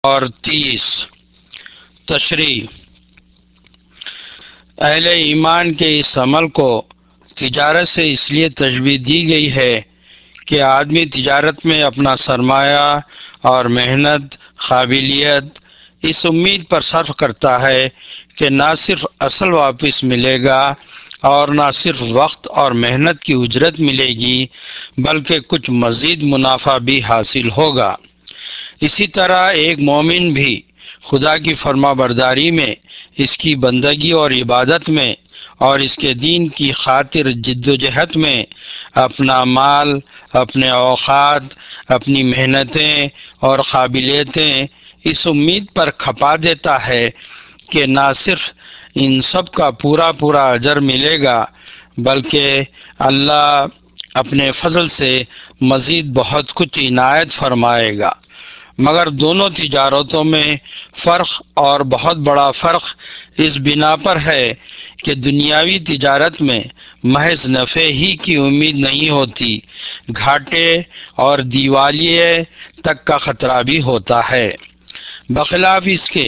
اور 30 تشریح۔ اہل ایمان کے اس عمل کو تجارت سے اس لیے تشبیہ دی گئی ہے کہ آدمی تجارت میں اپنا سرمایہ اور محنت، قابلیت اس امید پر صرف کرتا ہے کہ نہ صرف اصل واپس ملے گا اور نہ صرف وقت اور محنت کی اجرت ملے گی بلکہ کچھ مزید منافع بھی حاصل ہوگا۔ اسی طرح ایک مومن بھی خدا کی فرما برداری میں، اس کی بندگی اور عبادت میں اور اس کے دین کی خاطر جد و جہد میں اپنا مال، اپنے اوقات، اپنی محنتیں اور قابلیتیں اس امید پر کھپا دیتا ہے کہ نہ صرف ان سب کا پورا اجر ملے گا بلکہ اللہ اپنے فضل سے مزید بہت کچھ عنایت فرمائے گا۔ مگر دونوں تجارتوں میں فرق، اور بہت بڑا فرق اس بنا پر ہے کہ دنیاوی تجارت میں محض نفع ہی کی امید نہیں ہوتی، گھاٹے اور دیوالیے تک کا خطرہ بھی ہوتا ہے۔ بخلاف اس کے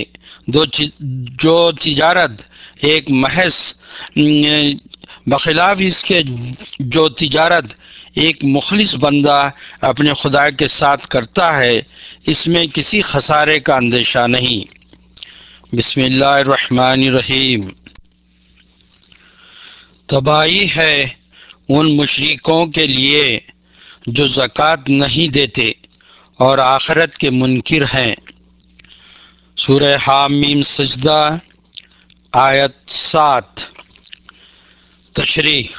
جو تجارت ایک مخلص بندہ اپنے خدا کے ساتھ کرتا ہے، اس میں کسی خسارے کا اندیشہ نہیں۔ بسم اللہ الرحمن الرحیم۔ تباہی ہے ان مشرکوں کے لیے جو زکوٰۃ نہیں دیتے اور آخرت کے منکر ہیں۔ سورہ حامیم سجدہ آیت 7۔ تشریح۔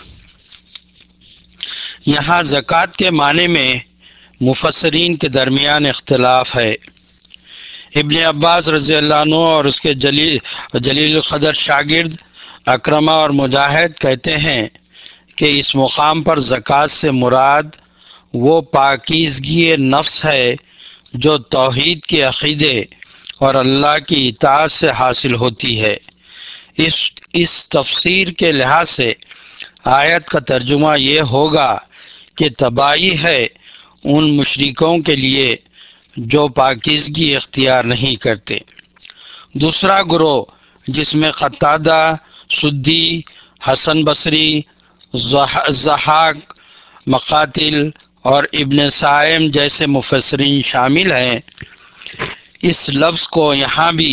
یہاں زکوٰۃ کے معنی میں مفسرین کے درمیان اختلاف ہے۔ ابن عباس رضی اللہ عنہ اور اس کے جلیل القدر شاگرد اکرمہ اور مجاہد کہتے ہیں کہ اس مقام پر زکوٰۃ سے مراد وہ پاکیزگی نفس ہے جو توحید کے عقیدے اور اللہ کی اطاعت سے حاصل ہوتی ہے۔ اس تفسیر کے لحاظ سے آیت کا ترجمہ یہ ہوگا کہ تباہی ہے ان مشرکوں کے لیے جو پاکیزگی اختیار نہیں کرتے۔ دوسرا گروہ جس میں قتادہ، سدی، حسن بصری، ضحاک، مقاتل اور ابن سائم جیسے مفسرین شامل ہیں، اس لفظ کو یہاں بھی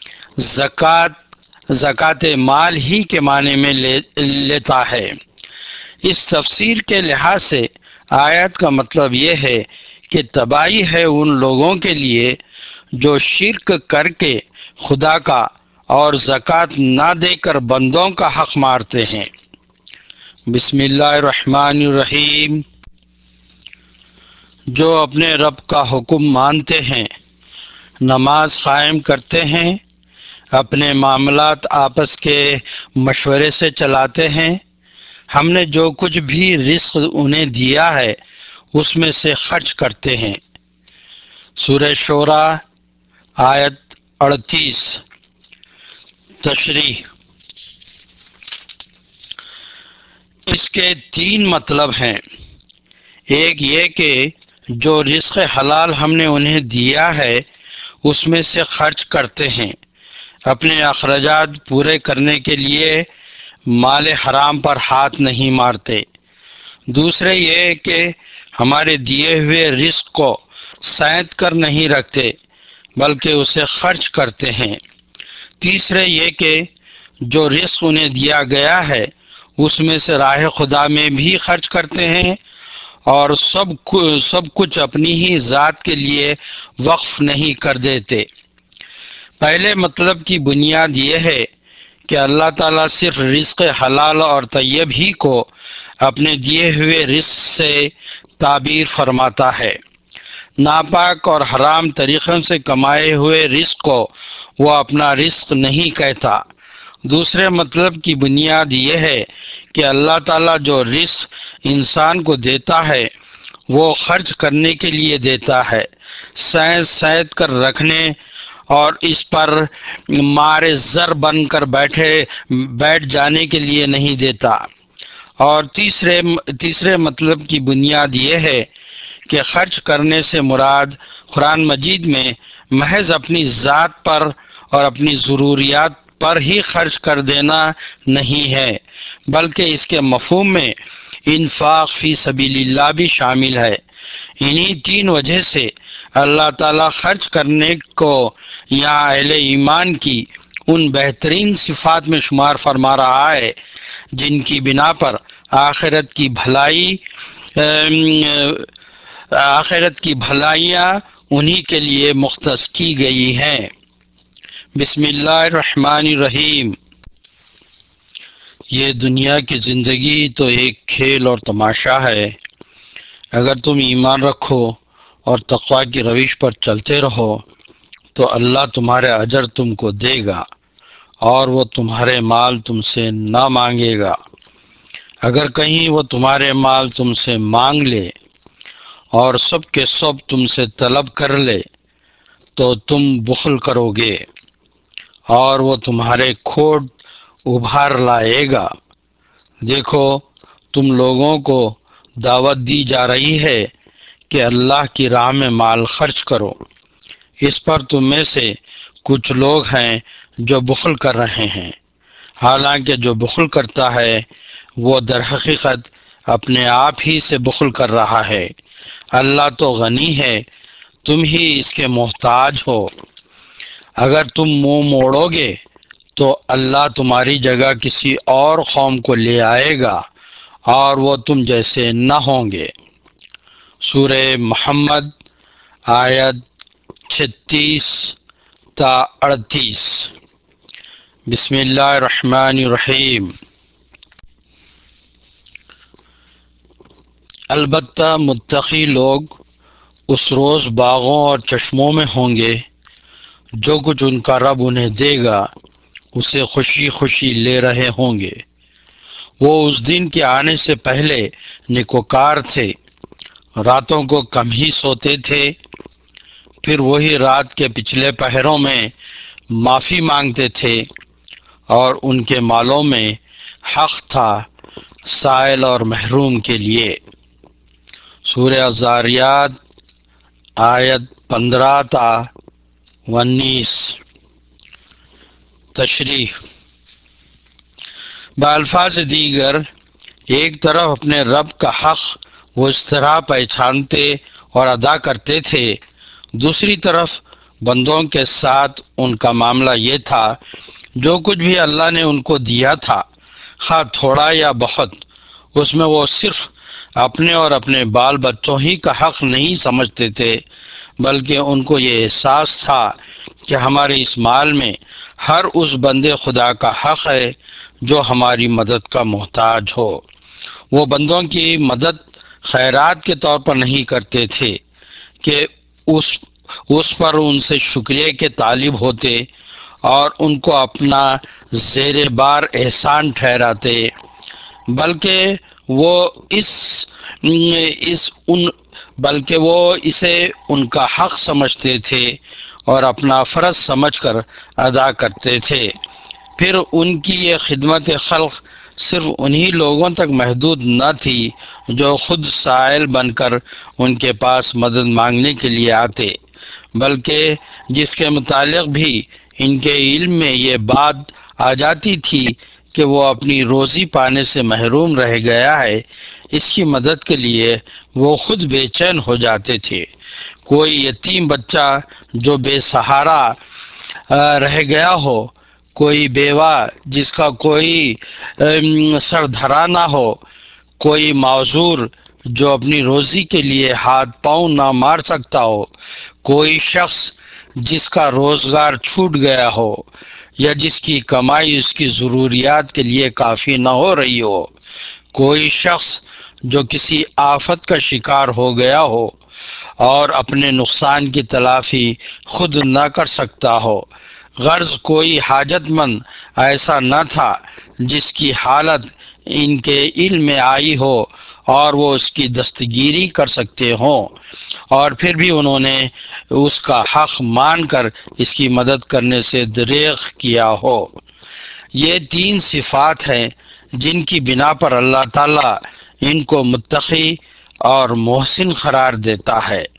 زکوٰۃ مال ہی کے معنی میں لیتا ہے۔ اس تفسیر کے لحاظ سے آیت کا مطلب یہ ہے کہ تباہی ہے ان لوگوں کے لیے جو شرک کر کے خدا کا اور زکوٰۃ نہ دے کر بندوں کا حق مارتے ہیں۔ بسم اللہ الرحمن الرحیم۔ جو اپنے رب کا حکم مانتے ہیں، نماز قائم کرتے ہیں، اپنے معاملات آپس کے مشورے سے چلاتے ہیں، ہم نے جو کچھ بھی رزق انہیں دیا ہے اس میں سے خرچ کرتے ہیں۔ سورہ شورى آیت 38۔ تشریح۔ اس کے 3 مطلب ہیں۔ ایک یہ کہ جو رزق حلال ہم نے انہیں دیا ہے اس میں سے خرچ کرتے ہیں، اپنے اخراجات پورے کرنے کے لیے مال حرام پر ہاتھ نہیں مارتے۔ دوسرے یہ کہ ہمارے دیے ہوئے رزق کو سینت کر نہیں رکھتے بلکہ اسے خرچ کرتے ہیں۔ تیسرے یہ کہ جو رزق انہیں دیا گیا ہے اس میں سے راہ خدا میں بھی خرچ کرتے ہیں اور سب کچھ اپنی ہی ذات کے لیے وقف نہیں کر دیتے۔ پہلے مطلب کی بنیاد یہ ہے کہ اللہ تعالیٰ صرف رزق حلال اور طیب ہی کو اپنے دیے ہوئے رزق سے تعبیر فرماتا ہے۔ ناپاک اور حرام طریقوں سے کمائے ہوئے رزق کو وہ اپنا رزق نہیں کہتا۔ دوسرے مطلب کی بنیاد یہ ہے کہ اللہ تعالیٰ جو رزق انسان کو دیتا ہے وہ خرچ کرنے کے لیے دیتا ہے، سینت کر رکھنے اور اس پر مارے زر بن کر بیٹھ جانے کے لیے نہیں دیتا۔ اور تیسرے مطلب کی بنیاد یہ ہے کہ خرچ کرنے سے مراد قرآن مجید میں محض اپنی ذات پر اور اپنی ضروریات پر ہی خرچ کر دینا نہیں ہے، بلکہ اس کے مفہوم میں انفاق فی سبیل اللہ بھی شامل ہے۔ انہی تین وجہ سے اللہ تعالیٰ خرچ کرنے کو یا اہل ایمان کی ان بہترین صفات میں شمار فرما رہا ہے جن کی بنا پر آخرت کی بھلائیاں انہی کے لیے مختص کی گئی ہیں۔ بسم اللہ الرحمن الرحیم۔ یہ دنیا کی زندگی تو ایک کھیل اور تماشا ہے۔ اگر تم ایمان رکھو اور تقوی کی روش پر چلتے رہو تو اللہ تمہارے اجر تم کو دے گا اور وہ تمہارے مال تم سے نہ مانگے گا۔ اگر کہیں وہ تمہارے مال تم سے مانگ لے اور سب کے سب تم سے طلب کر لے تو تم بخل کرو گے اور وہ تمہارے کھوٹ ابھار لائے گا۔ دیکھو تم لوگوں کو دعوت دی جا رہی ہے کہ اللہ کی راہ میں مال خرچ کرو، اس پر تم میں سے کچھ لوگ ہیں جو بخل کر رہے ہیں، حالانکہ جو بخل کرتا ہے وہ در حقیقت اپنے آپ ہی سے بخل کر رہا ہے۔ اللہ تو غنی ہے، تم ہی اس کے محتاج ہو۔ اگر تم منہ موڑو گے تو اللہ تمہاری جگہ کسی اور قوم کو لے آئے گا اور وہ تم جیسے نہ ہوں گے۔ سورہ محمد آیت 36 تا 38۔ بسم اللہ الرحمن الرحیم۔ البتہ متقی لوگ اس روز باغوں اور چشموں میں ہوں گے، جو کچھ ان کا رب انہیں دے گا اسے خوشی خوشی لے رہے ہوں گے۔ وہ اس دن کے آنے سے پہلے نیکوکار تھے، راتوں کو کم ہی سوتے تھے، پھر وہی رات کے پچھلے پہروں میں معافی مانگتے تھے، اور ان کے مالوں میں حق تھا سائل اور محروم کے لیے۔ سورہ الذاریات آیت 15 تا 19۔ تشریح۔ بالفاظ دیگر، ایک طرف اپنے رب کا حق وہ اس طرح پہچانتے اور ادا کرتے تھے، دوسری طرف بندوں کے ساتھ ان کا معاملہ یہ تھا جو کچھ بھی اللہ نے ان کو دیا تھا، خواہ تھوڑا یا بہت، اس میں وہ صرف اپنے اور اپنے بال بچوں ہی کا حق نہیں سمجھتے تھے، بلکہ ان کو یہ احساس تھا کہ ہمارے اس مال میں ہر اس بندے خدا کا حق ہے جو ہماری مدد کا محتاج ہو۔ وہ بندوں کی مدد خیرات کے طور پر نہیں کرتے تھے کہ اس پر ان سے شکریہ کے طالب ہوتے اور ان کو اپنا زیر بار احسان ٹھہراتے، بلکہ وہ اسے ان کا حق سمجھتے تھے اور اپنا فرض سمجھ کر ادا کرتے تھے۔ پھر ان کی یہ خدمت خلق صرف انہی لوگوں تک محدود نہ تھی جو خود سائل بن کر ان کے پاس مدد مانگنے کے لیے آتے، بلکہ جس کے متعلق بھی ان کے علم میں یہ بات آ جاتی تھی کہ وہ اپنی روزی پانے سے محروم رہ گیا ہے، اس کی مدد کے لیے وہ خود بے چین ہو جاتے تھے۔ کوئی یتیم بچہ جو بے سہارا رہ گیا ہو، کوئی بیوہ جس کا کوئی سر دھرا نہ ہو، کوئی معذور جو اپنی روزی کے لیے ہاتھ پاؤں نہ مار سکتا ہو، کوئی شخص جس کا روزگار چھوٹ گیا ہو یا جس کی کمائی اس کی ضروریات کے لیے کافی نہ ہو رہی ہو، کوئی شخص جو کسی آفت کا شکار ہو گیا ہو اور اپنے نقصان کی تلافی خود نہ کر سکتا ہو، غرض کوئی حاجت مند ایسا نہ تھا جس کی حالت ان کے علم میں آئی ہو اور وہ اس کی دستگیری کر سکتے ہوں، اور پھر بھی انہوں نے اس کا حق مان کر اس کی مدد کرنے سے دریغ کیا ہو۔ یہ تین صفات ہیں جن کی بنا پر اللہ تعالیٰ ان کو متقی اور محسن قرار دیتا ہے۔